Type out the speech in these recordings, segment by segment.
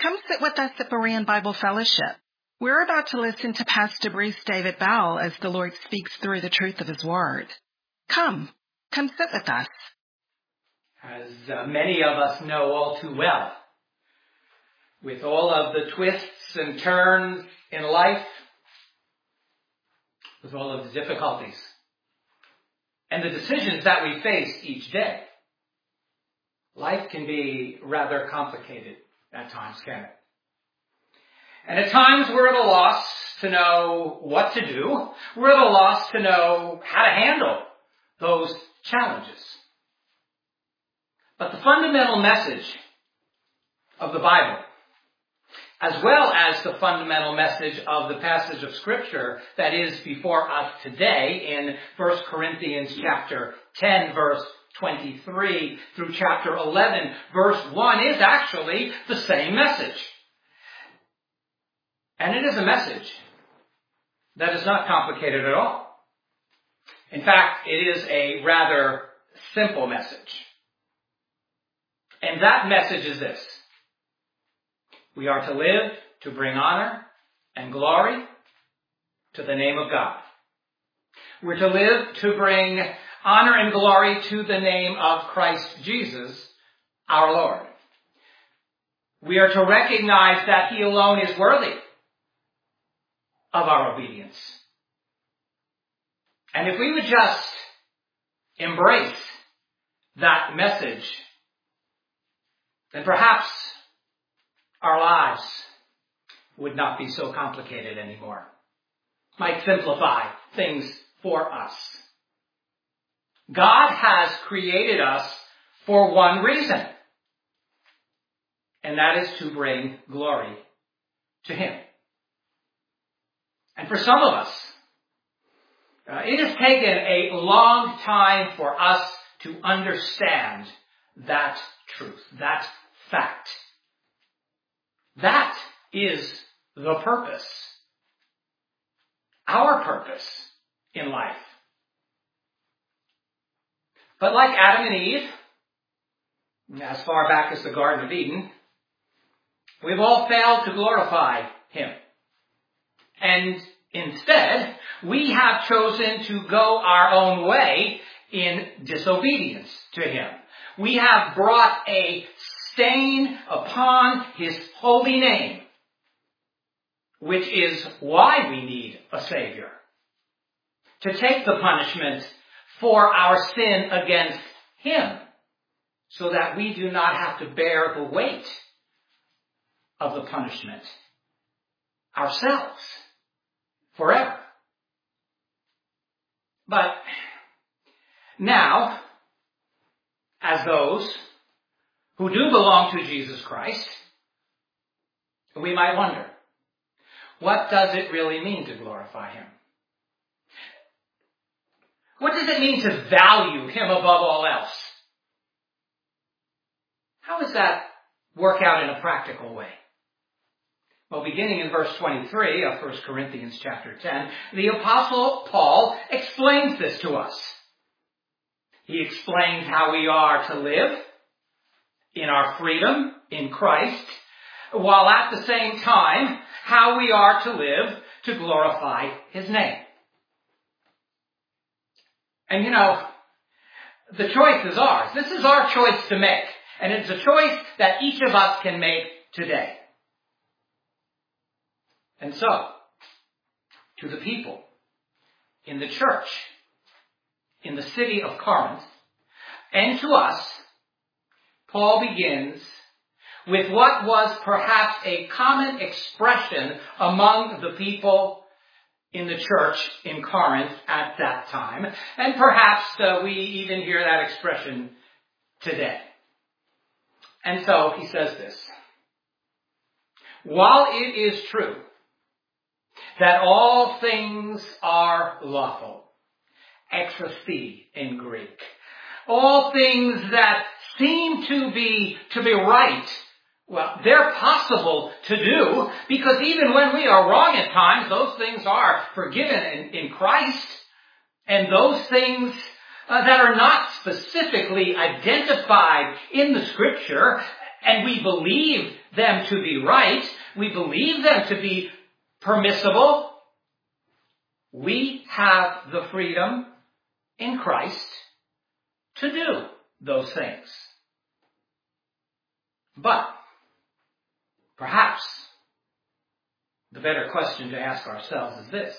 Come sit with us at Berean Bible Fellowship. We're about to listen to Pastor Bruce David Bell as the Lord speaks through the truth of His Word. Come sit with us. As many of us know all too well, with all of the twists and turns in life, with all of the difficulties, and the decisions that we face each day, life can be rather complicated at times, can it? And at times we're at a loss to know what to do. We're at a loss to know how to handle those challenges. But the fundamental message of the Bible, as well as the fundamental message of the passage of Scripture that is before us today in 1 Corinthians chapter 10, verse 23 through chapter 11, verse 1, is actually the same message. And it is a message that is not complicated at all. In fact, it is a rather simple message. And that message is this: we are to live to bring honor and glory to the name of God. We're to live to bring honor and glory to the name of Christ Jesus, our Lord. We are to recognize that He alone is worthy of our obedience. And if we would just embrace that message, then perhaps our lives would not be so complicated anymore. Might simplify things for us. God has created us for one reason, and that is to bring glory to Him. And for some of us, it has taken a long time for us to understand that truth, that fact. That is the purpose, our purpose in life. But like Adam and Eve, as far back as the Garden of Eden, we've all failed to glorify Him. And instead, we have chosen to go our own way in disobedience to Him. We have brought a stain upon His holy name, which is why we need a Savior, to take the punishment for our sin against Him, so that we do not have to bear the weight of the punishment ourselves forever. But now, as those who do belong to Jesus Christ, we might wonder, what does it really mean to glorify Him? What does it mean to value Him above all else? How does that work out in a practical way? Well, beginning in verse 23 of 1 Corinthians chapter 10, the Apostle Paul explains this to us. He explains how we are to live in our freedom in Christ, while at the same time, how we are to live to glorify His name. And the choice is ours. This is our choice to make. And it's a choice that each of us can make today. And so, to the people in the church, in the city of Corinth, and to us, Paul begins with what was perhaps a common expression among the people in the church in Corinth at that time. And perhaps we even hear that expression today. And so he says this: while it is true that all things are lawful, exousi in Greek, all things that seem to be right, well, they're possible to do, because even when we are wrong at times, those things are forgiven in Christ. And those things that are not specifically identified in the Scripture, and we believe them to be right. We believe them to be permissible. We have the freedom in Christ to do those things. But perhaps the better question to ask ourselves is this: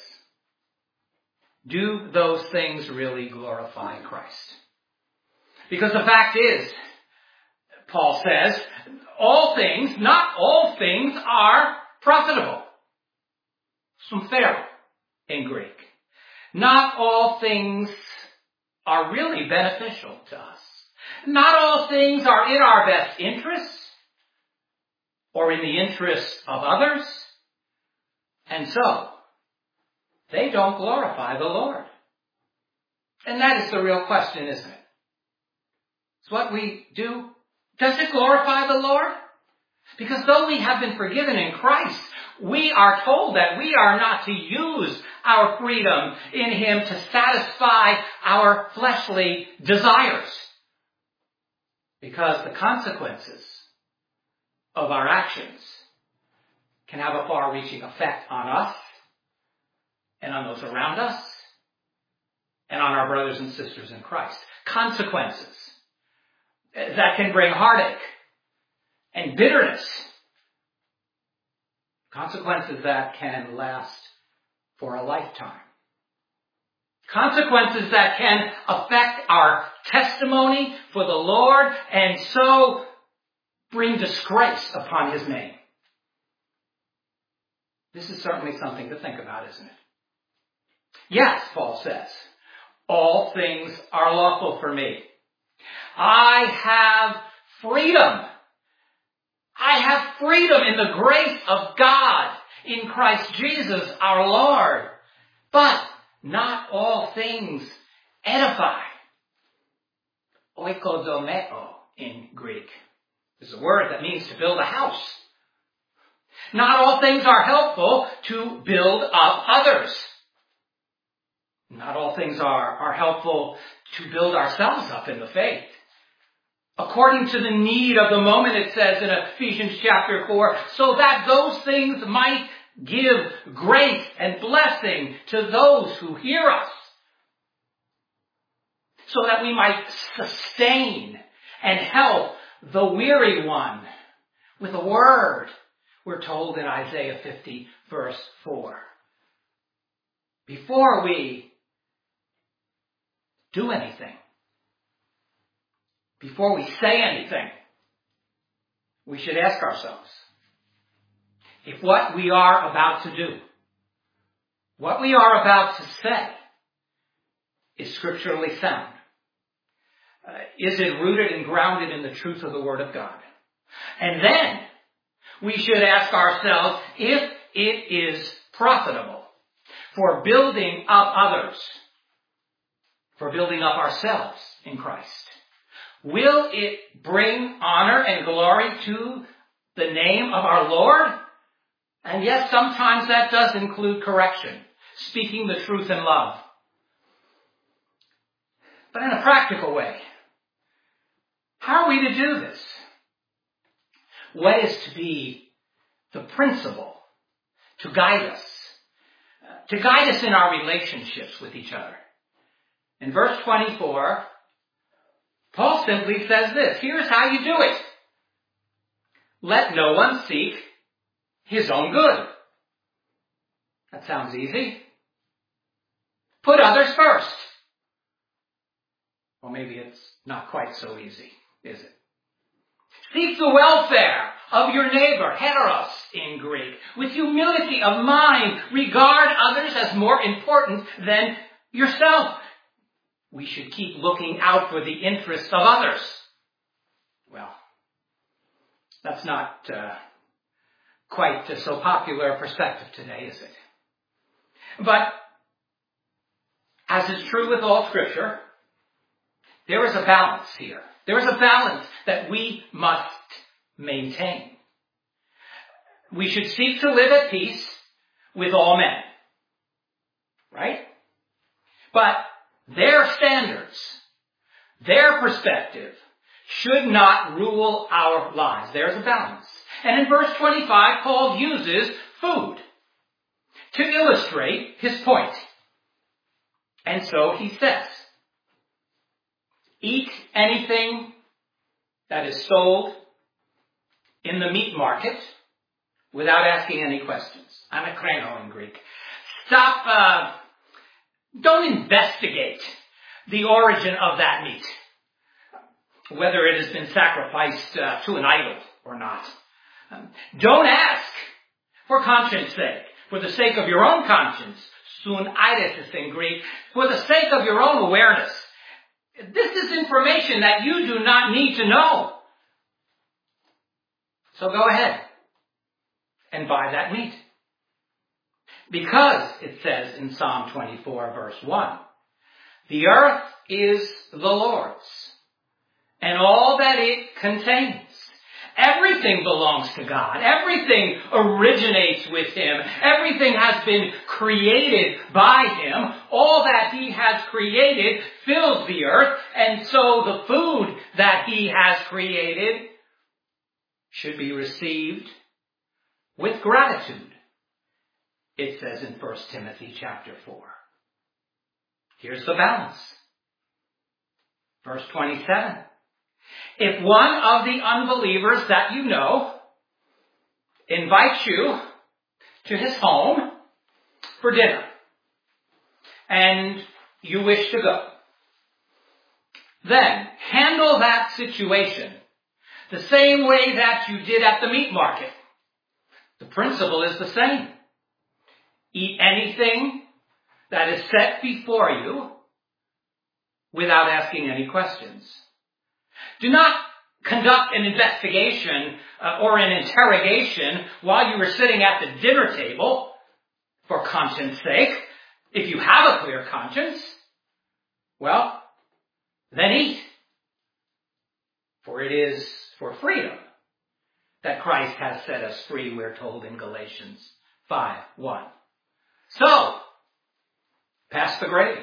do those things really glorify Christ? Because the fact is, Paul says, not all things are profitable. Sumphero in Greek. Not all things are really beneficial to us. Not all things are in our best interests or in the interests of others. And so, they don't glorify the Lord. And that is the real question, isn't it? It's what we do. Does it glorify the Lord? Because though we have been forgiven in Christ, we are told that we are not to use our freedom in Him to satisfy our fleshly desires. Because the consequences of our actions can have a far-reaching effect on us and on those around us and on our brothers and sisters in Christ. Consequences that can bring heartache and bitterness. Consequences that can last for a lifetime. Consequences that can affect our testimony for the Lord and so bring disgrace upon His name. This is certainly something to think about, isn't it? Yes, Paul says, all things are lawful for me. I have freedom. I have freedom in the grace of God in Christ Jesus our Lord. But not all things edify. Oikodomeo in Greek is a word that means to build a house. Not all things are helpful to build up others. Not all things are helpful to build ourselves up in the faith. According to the need of the moment, it says in Ephesians chapter 4, so that those things might give grace and blessing to those who hear us. So that we might sustain and help the weary one with a word, we're told in Isaiah 50, verse 4. Before we do anything, before we say anything, we should ask ourselves if what we are about to do, what we are about to say, is scripturally sound. Is it rooted and grounded in the truth of the Word of God? And then we should ask ourselves if it is profitable for building up others, for building up ourselves in Christ. Will it bring honor and glory to the name of our Lord? And yes, sometimes that does include correction, speaking the truth in love. But in a practical way, how are we to do this? What is to be the principle to guide us? To guide us in our relationships with each other. In verse 24, Paul simply says this. Here's how you do it. Let no one seek his own good. That sounds easy. Put others first. Well, maybe it's not quite so easy, is it? Seek the welfare of your neighbor, heteros in Greek. With humility of mind, regard others as more important than yourself. We should keep looking out for the interests of others. Well, that's not quite so popular a perspective today, is it? But, as is true with all Scripture, there is a balance here. There is a balance that we must maintain. We should seek to live at peace with all men. Right? But their standards, their perspective, should not rule our lives. There's a balance. And in verse 25, Paul uses food to illustrate his point. And so he says, eat anything that is sold in the meat market without asking any questions. Anakreno in Greek. Don't investigate the origin of that meat, whether it has been sacrificed to an idol or not. Don't ask for conscience sake, for the sake of your own conscience, sun eidesis in Greek, for the sake of your own awareness. This is information that you do not need to know. So go ahead and buy that meat. Because, it says in Psalm 24, verse 1, the earth is the Lord's, and all that it contains. Everything belongs to God. Everything originates with Him. Everything has been created by Him. All that He has created fills the earth, and so the food that He has created should be received with gratitude. It says in 1 Timothy chapter 4. Here's the balance. Verse 27. If one of the unbelievers that you know invites you to his home for dinner, and you wish to go, then handle that situation the same way that you did at the meat market. The principle is the same. Eat anything that is set before you without asking any questions. Do not conduct an investigation or an interrogation while you are sitting at the dinner table for conscience sake. If you have a clear conscience, well, then eat. For it is for freedom that Christ has set us free, we're told in Galatians 5:1. So, pass the gravy.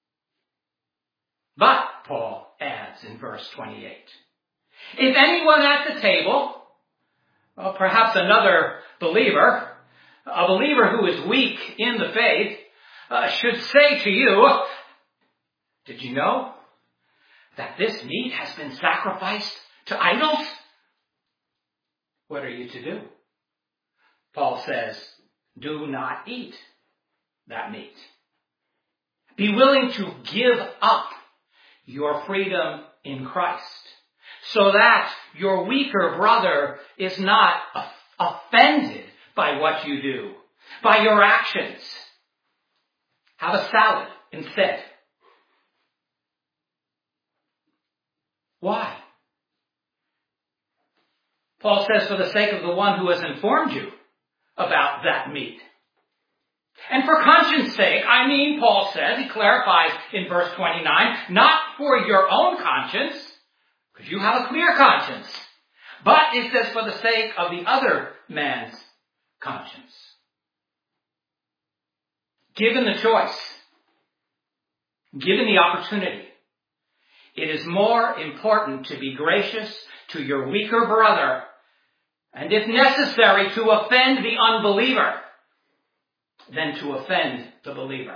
But, Paul adds in verse 28, if anyone at the table, well, perhaps another believer, a believer who is weak in the faith, should say to you, did you know that this meat has been sacrificed to idols? What are you to do? Paul says, do not eat that meat. Be willing to give up your freedom in Christ so that your weaker brother is not offended by what you do, by your actions. Have a salad instead. Why? Paul says, for the sake of the one who has informed you about that meat. And for conscience sake, I mean, Paul says, he clarifies in verse 29, not for your own conscience, because you have a clear conscience, but it says for the sake of the other man's conscience. Given the choice, given the opportunity, it is more important to be gracious to your weaker brother, and if necessary, to offend the unbeliever, than to offend the believer.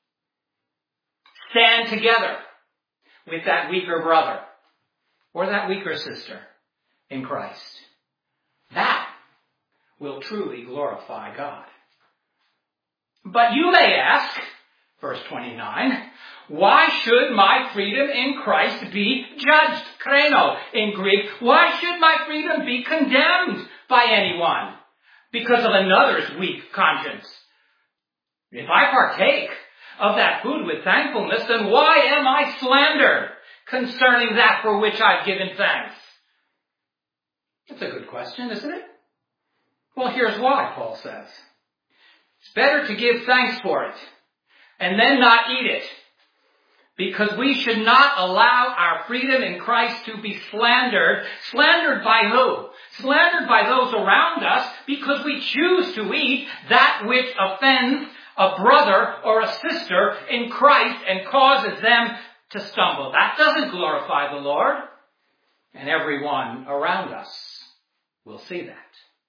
Stand together with that weaker brother or that weaker sister in Christ. That will truly glorify God. But you may ask, verse 29, why should my freedom in Christ be judged? Kreno in Greek. Why should my freedom be condemned by anyone because of another's weak conscience? If I partake of that food with thankfulness, then why am I slandered concerning that for which I've given thanks? That's a good question, isn't it? Well, here's why, Paul says. It's better to give thanks for it and then not eat it, because we should not allow our freedom in Christ to be slandered. Slandered by who? Slandered by those around us because we choose to eat that which offends a brother or a sister in Christ and causes them to stumble. That doesn't glorify the Lord. And everyone around us will see that.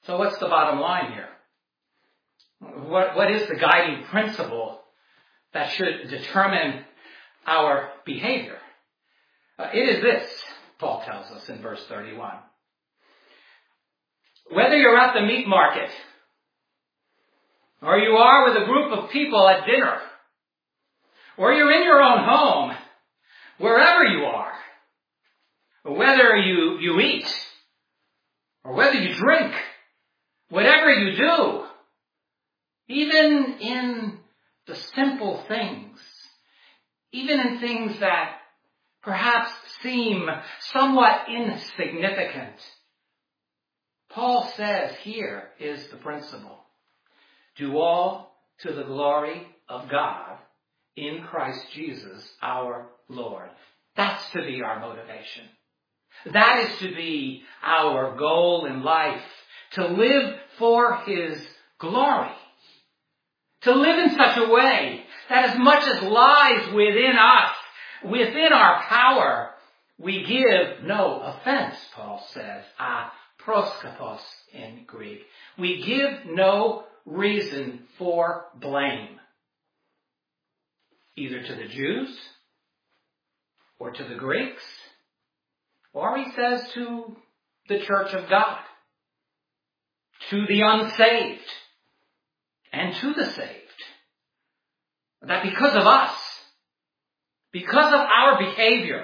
So what's the bottom line here? What is the guiding principle that should determine our behavior? It is this, Paul tells us in verse 31. Whether you're at the meat market, or you are with a group of people at dinner, or you're in your own home, wherever you are, whether you eat, or whether you drink, whatever you do, even in the simple things, even in things that perhaps seem somewhat insignificant, Paul says here is the principle. Do all to the glory of God in Christ Jesus our Lord. That's to be our motivation. That is to be our goal in life, to live for His glory. To live in such a way that as much as lies within us, within our power, we give no offense, Paul says, proskopos in Greek. We give no reason for blame, either to the Jews or to the Greeks, or he says to the church of God, to the unsaved, and to the saved. That because of us, because of our behavior,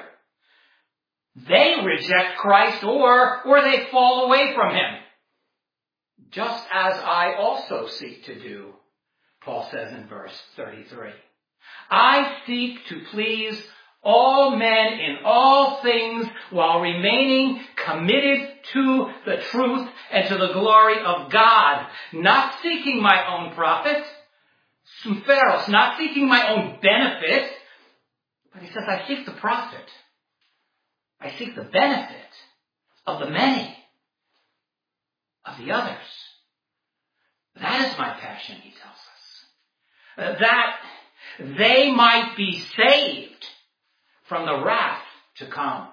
they reject Christ or they fall away from Him. Just as I also seek to do, Paul says in verse 33. I seek to please all men in all things while remaining committed to the truth and to the glory of God, not seeking my own profit, sympheros, not seeking my own benefit, but he says I seek the profit. I seek the benefit of the many, of the others. That is my passion, he tells us. That they might be saved from the wrath to come.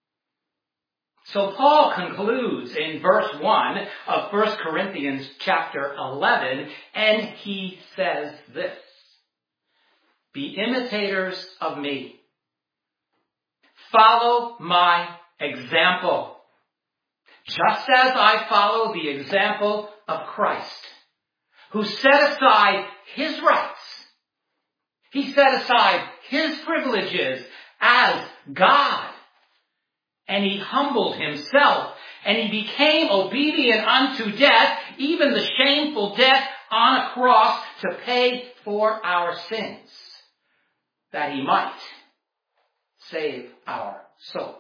So Paul concludes in verse 1 of 1 Corinthians chapter 11, and he says this: be imitators of me. Follow my example, just as I follow the example of Christ, who set aside his rights. He set aside his privileges as God, and he humbled himself, and he became obedient unto death, even the shameful death on a cross, to pay for our sins, that he might save our souls.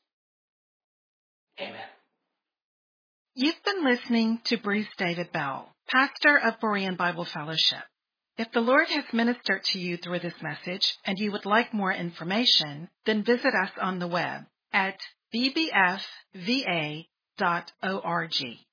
Amen. You've been listening to Bruce David Bell, pastor of Berean Bible Fellowship. If the Lord has ministered to you through this message and you would like more information, then visit us on the web at bbfva.org.